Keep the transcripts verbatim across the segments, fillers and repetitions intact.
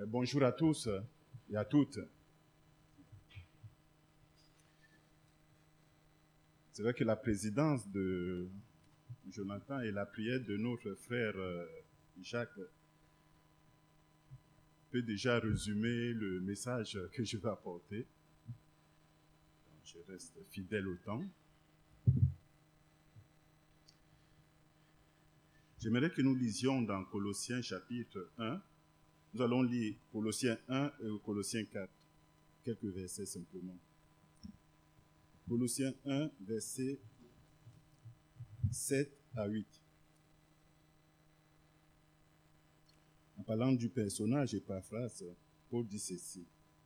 Bonjour à tous et à toutes. C'est vrai que la présidence de Jonathan et la prière de notre frère Jacques peut déjà résumer le message que je vais apporter. Je reste fidèle au temps. J'aimerais que nous lisions dans Colossiens chapitre un. Nous allons lire Colossiens un et Colossiens quatre. Quelques versets simplement. Colossiens un, versets sept à huit. En parlant du personnage Épaphras, Paul dit ceci.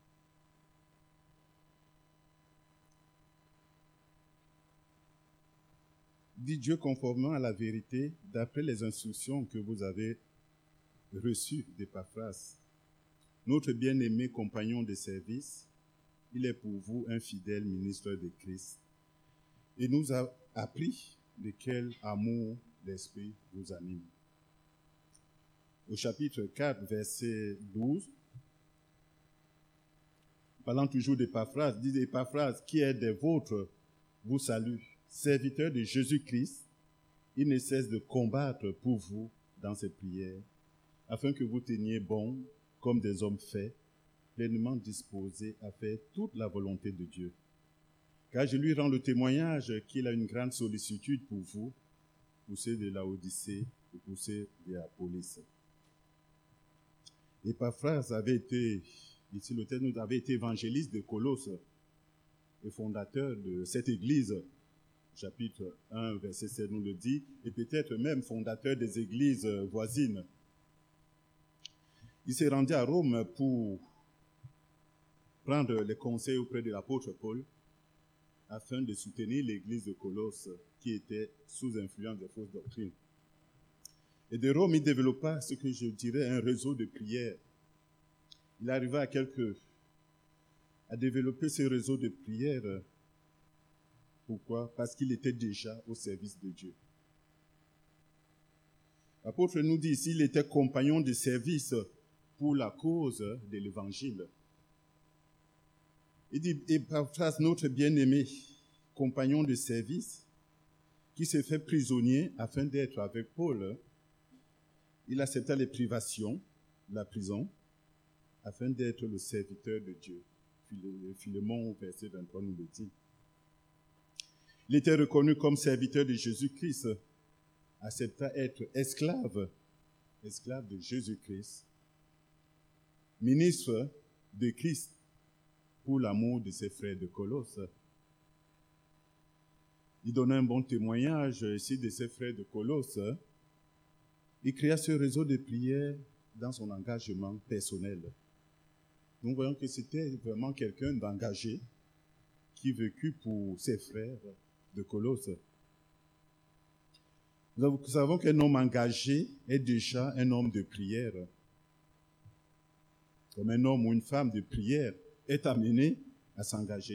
Dit Dieu conformément à la vérité, d'après les instructions que vous avez reçues d'Épaphras, notre bien-aimé compagnon de service, il est pour vous un fidèle ministre de Christ. Il nous a appris de quel amour l'Esprit vous anime. Au chapitre quatre, verset douze, parlant toujours d'Épaphras, dit Épaphras, qui est des vôtres, vous salue, serviteur de Jésus-Christ, il ne cesse de combattre pour vous dans ses prières, afin que vous teniez bon comme des hommes faits, pleinement disposés à faire toute la volonté de Dieu. Car je lui rends le témoignage qu'il a une grande sollicitude pour vous, pour ceux de Laodicée et pour ceux de Apollos. Épaphras avait été, ici le texte nous avait été évangéliste de Colosse et fondateur de cette église. Chapitre un, verset sept nous le dit, et peut-être même fondateur des églises voisines. Il s'est rendu à Rome pour prendre les conseils auprès de l'apôtre Paul afin de soutenir l'église de Colosse qui était sous influence des fausses doctrines. Et de Rome, il développa ce que je dirais un réseau de prières. Il arriva à quelques, à développer ce réseau de prières. Pourquoi? Parce qu'il était déjà au service de Dieu. L'apôtre nous dit ici, il était compagnon de service pour la cause de l'évangile. Il dit, Épaphras, notre bien-aimé, compagnon de service, qui s'est fait prisonnier afin d'être avec Paul, il accepta les privations, la prison, afin d'être le serviteur de Dieu. Philémon, au verset vingt-trois, nous le dit. Il était reconnu comme serviteur de Jésus-Christ, accepta être esclave, esclave de Jésus-Christ, ministre de Christ pour l'amour de ses frères de Colosse. Il donnait un bon témoignage ici de ses frères de Colosse. Il créa ce réseau de prières dans son engagement personnel. Nous voyons que c'était vraiment quelqu'un d'engagé qui vécut pour ses frères de Colosse. Nous savons qu'un homme engagé est déjà un homme de prière. Comme un homme ou une femme de prière est amené à s'engager.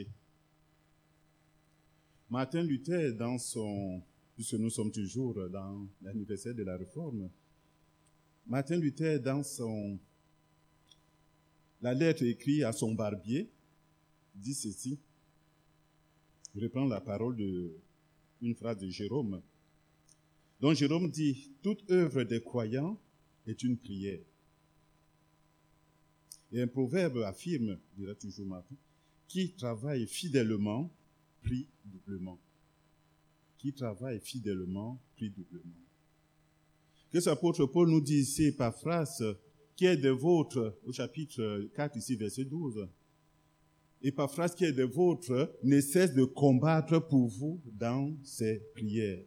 Martin Luther, dans son, puisque nous sommes toujours dans l'anniversaire de la Réforme, Martin Luther, dans son, la lettre écrite à son barbier, dit ceci. Je reprends la parole de une phrase de Jérôme. Donc Jérôme dit, toute œuvre des croyants est une prière. Et un proverbe affirme, dira toujours Martin, qui travaille fidèlement, prie doublement. Qui travaille fidèlement, prie doublement. Que cet apôtre Paul nous dit ici, par phrase, qui est de vôtres, au chapitre quatre, ici, verset douze, et par phrase, qui est de vôtres, ne cesse de combattre pour vous dans ses prières.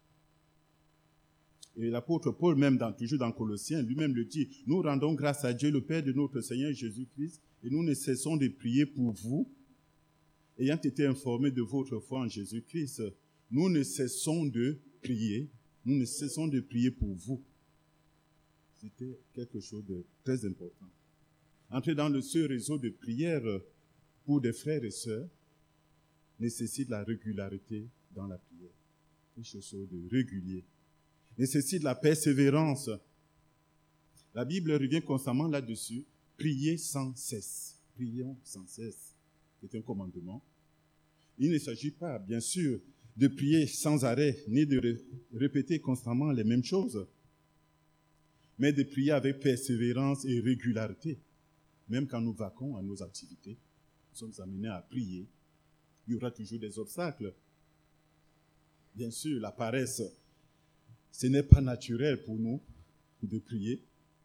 Et l'apôtre Paul, même dans, toujours dans Colossiens, lui-même le dit, nous rendons grâce à Dieu, le Père de notre Seigneur Jésus-Christ, et nous ne cessons de prier pour vous, ayant été informés de votre foi en Jésus-Christ, nous ne cessons de prier, nous ne cessons de prier pour vous. C'était quelque chose de très important. Entrer dans le ce réseau de prière pour des frères et sœurs nécessite la régularité dans la prière. Quelque chose de régulier. Nécessite la persévérance. La Bible revient constamment là-dessus. priez sans cesse. Prions sans cesse. C'est un commandement. Il ne s'agit pas, bien sûr, de prier sans arrêt, ni de ré- répéter constamment les mêmes choses, mais de prier avec persévérance et régularité. Même quand nous vaquons à nos activités, nous sommes amenés à prier. Il y aura toujours des obstacles. Bien sûr, la paresse, ce n'est pas naturel pour nous de prier.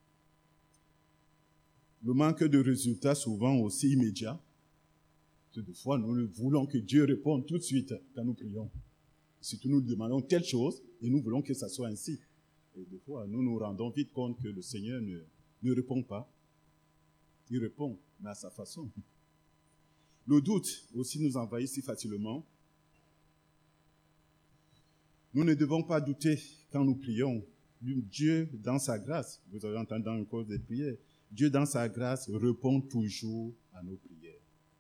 Le manque de résultats, souvent aussi immédiat. Toutefois, nous voulons que Dieu réponde tout de suite quand nous prions. Surtout, nous demandons telle chose et nous voulons que ça soit ainsi. Et des fois, nous nous rendons vite compte que le Seigneur ne, ne répond pas. Il répond, mais à sa façon. Le doute aussi nous envahit si facilement. Nous ne devons pas douter quand nous prions. Dieu, dans sa grâce, vous avez entendu dans le cours des prières, Dieu, dans sa grâce, répond toujours à nos prières.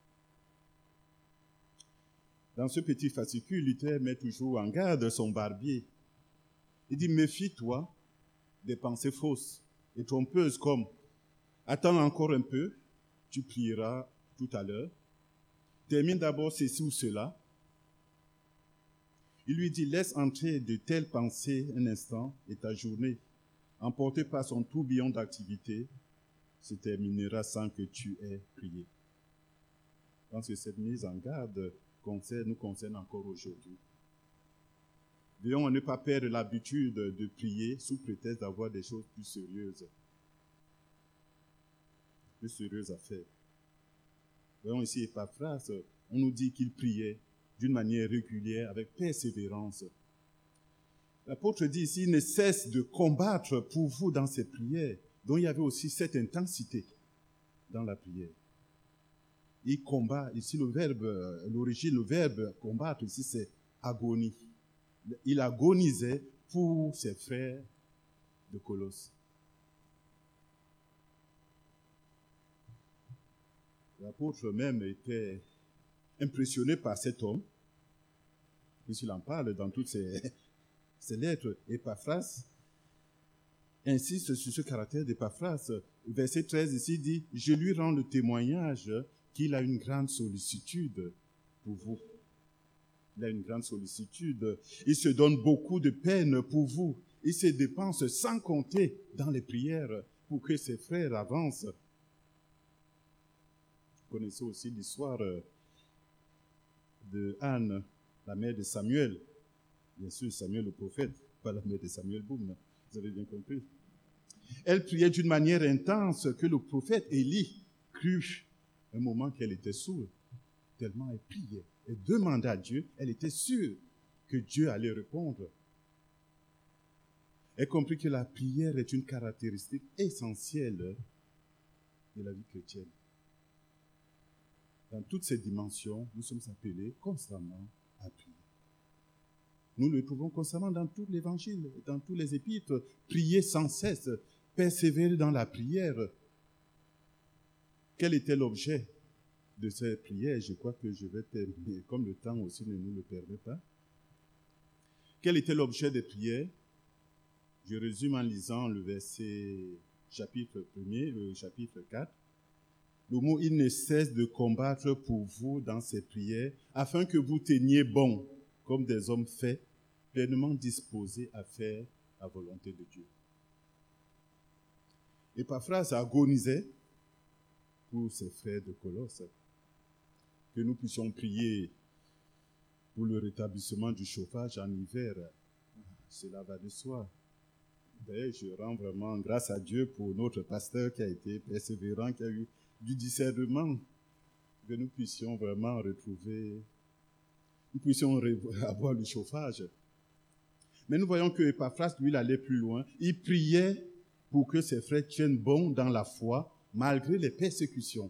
Dans ce petit fascicule, Luther met toujours en garde son barbier. Il dit, méfie-toi des pensées fausses et trompeuses comme « Attends encore un peu, tu prieras tout à l'heure. Termine d'abord ceci ou cela. » Il lui dit « Laisse entrer de telles pensées un instant et ta journée, emportée par son tourbillon d'activité, se terminera sans que tu aies prié. » Je pense que cette mise en garde concerne, nous concerne encore aujourd'hui. Veillons à ne pas perdre l'habitude de prier sous prétexte d'avoir des choses plus sérieuses. Plus sérieuses à faire. Voyons ici Epaphras, on nous dit qu'il priait d'une manière régulière, avec persévérance. L'apôtre dit ici, il ne cesse de combattre pour vous dans ses prières, dont il y avait aussi cette intensité dans la prière. Il combat, ici le verbe, l'origine, le verbe combattre, ici c'est agonie. Il agonisait pour ses frères de Colosse. L'apôtre même était impressionné par cet homme, puisqu'il en parle dans toutes ses, ses lettres. Epaphras insiste sur ce caractère d'Epaphras. Verset treize ici dit « Je lui rends le témoignage qu'il a une grande sollicitude pour vous. » Il a une grande sollicitude. Il se donne beaucoup de peine pour vous. Il se dépense sans compter dans les prières pour que ses frères avancent. Vous connaissez aussi l'histoire de Anne, la mère de Samuel. Bien sûr, Samuel le prophète, pas la mère de Samuel Boum. Vous avez bien compris. Elle priait d'une manière intense que le prophète Élie crut un moment qu'elle était sourde. Tellement elle priait. Elle demandait à Dieu, elle était sûre que Dieu allait répondre. Elle comprit que la prière est une caractéristique essentielle de la vie chrétienne. Dans toutes ces dimensions, nous sommes appelés constamment à prier. Nous le trouvons constamment dans tout l'évangile, dans tous les épîtres. Prier sans cesse, persévérer dans la prière. Quel était l'objet de cette prière? Je crois que je vais terminer, comme le temps aussi ne nous le permet pas. Quel était l'objet des prières? Je résume en lisant le verset chapitre premier, le chapitre quatre. Le mot « il ne cesse de combattre pour vous dans ses prières, afin que vous teniez bon, comme des hommes faits, pleinement disposés à faire la volonté de Dieu. » Epaphras agonisait pour ses frères de Colosse, que nous puissions prier pour le rétablissement du chauffage en hiver. Cela va de soi. D'ailleurs, je rends vraiment grâce à Dieu pour notre pasteur qui a été persévérant, qui a eu du discernement, que nous puissions vraiment retrouver, nous puissions avoir le chauffage. Mais nous voyons que Epaphras, lui, il allait plus loin. Il priait pour que ses frères tiennent bon dans la foi, malgré les persécutions.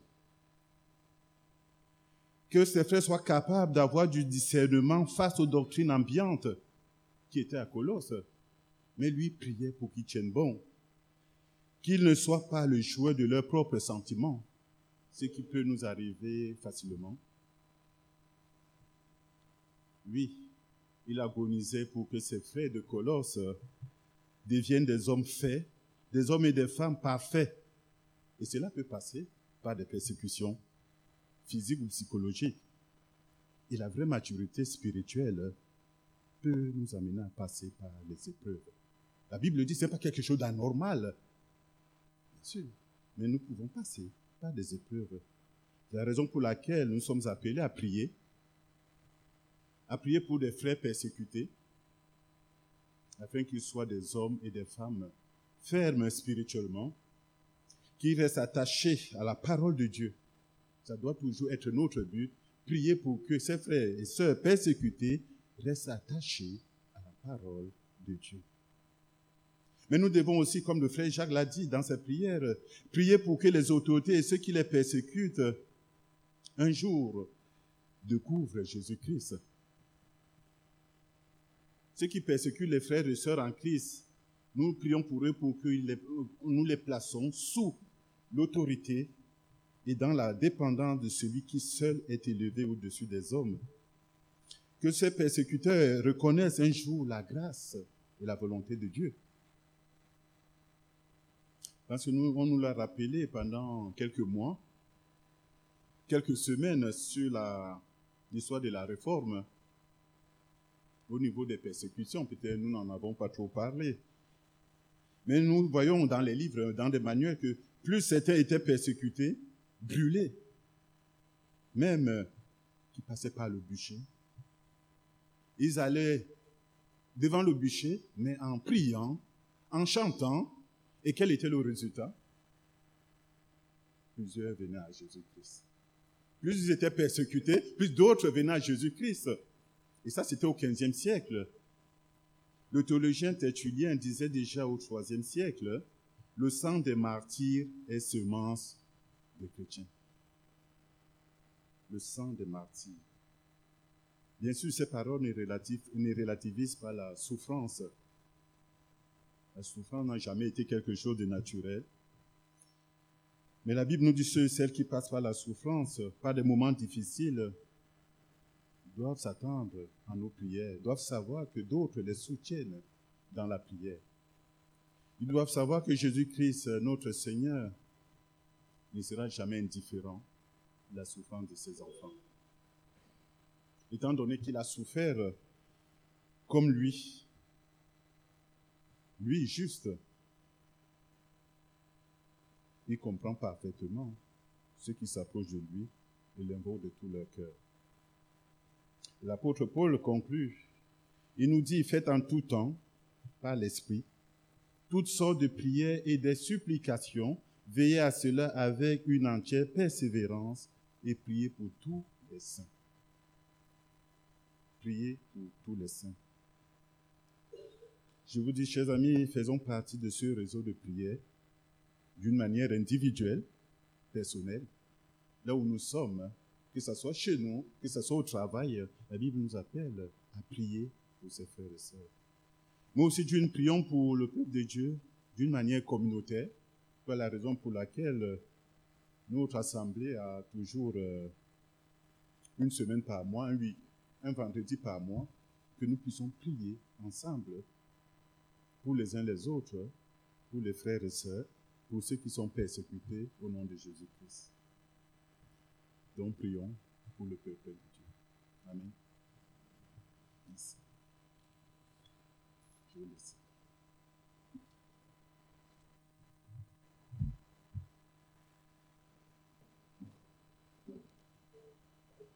Que ses frères soient capables d'avoir du discernement face aux doctrines ambiantes qui étaient à Colosse. Mais lui priait pour qu'ils tiennent bon. Qu'ils ne soient pas le jouet de leurs propres sentiments, ce qui peut nous arriver facilement. Oui, il agonisait pour que ses frères de Colosse deviennent des hommes faits, des hommes et des femmes parfaits, Et cela peut passer par des persécutions physiques ou psychologiques. Et la vraie maturité spirituelle peut nous amener à passer par les épreuves. La Bible dit que ce n'est pas quelque chose d'anormal, bien sûr, mais nous pouvons passer par des épreuves. C'est la raison pour laquelle nous sommes appelés à prier, à prier pour des frères persécutés, afin qu'ils soient des hommes et des femmes fermes spirituellement, qui restent attachés à la parole de Dieu. Ça doit toujours être notre but, prier pour que ces frères et sœurs persécutés restent attachés à la parole de Dieu. Mais nous devons aussi, comme le frère Jacques l'a dit dans sa prière, prier pour que les autorités et ceux qui les persécutent, un jour, découvrent Jésus-Christ. Ceux qui persécutent les frères et sœurs en Christ, nous prions pour eux pour que les, nous les plaçons sous l'autorité et dans la dépendance de celui qui seul est élevé au-dessus des hommes. Que ces persécuteurs reconnaissent un jour la grâce et la volonté de Dieu. Parce que nous, on nous l'a rappelé pendant quelques mois, quelques semaines sur la, l'histoire de la réforme. Au niveau des persécutions, peut-être nous n'en avons pas trop parlé. Mais nous voyons dans les livres, dans des manuels, que plus certains étaient persécutés, brûlés, même qui passaient par le bûcher. Ils allaient devant le bûcher, mais en priant, en chantant. Et quel était le résultat? Plusieurs venaient à Jésus-Christ. Plus ils étaient persécutés, plus d'autres venaient à Jésus-Christ. Et ça, c'était au quinzième siècle. Le théologien Tertullien disait déjà au troisième siècle, le sang des martyrs est semence des chrétiens. Le sang des martyrs. Bien sûr, ces paroles ne, relativ- ne relativisent pas la souffrance. La souffrance n'a jamais été quelque chose de naturel. Mais la Bible nous dit que celles qui passent par la souffrance, par des moments difficiles, doivent s'attendre à nos prières, doivent savoir que d'autres les soutiennent dans la prière. Ils doivent savoir que Jésus-Christ, notre Seigneur, ne sera jamais indifférent de la souffrance de ses enfants. Étant donné qu'il a souffert comme lui, lui juste, il comprend parfaitement ceux qui s'approchent de lui et l'invoquent de tout leur cœur. L'apôtre Paul conclut. Il nous dit, faites en tout temps, par l'Esprit, toutes sortes de prières et des supplications, veillez à cela avec une entière persévérance et priez pour tous les saints. Priez pour tous les saints. Je vous dis, chers amis, faisons partie de ce réseau de prières d'une manière individuelle, personnelle, là où nous sommes, que ce soit chez nous, que ce soit au travail, la Bible nous appelle à prier pour ses frères et sœurs. Mais aussi, nous prions pour le peuple de Dieu d'une manière communautaire. C'est la raison pour laquelle notre assemblée a toujours une semaine par mois, un, un vendredi par mois, que nous puissions prier ensemble pour les uns les autres, pour les frères et sœurs, pour ceux qui sont persécutés au nom de Jésus-Christ. Donc prions pour le peuple de Dieu. Amen. Merci. Je vous laisse.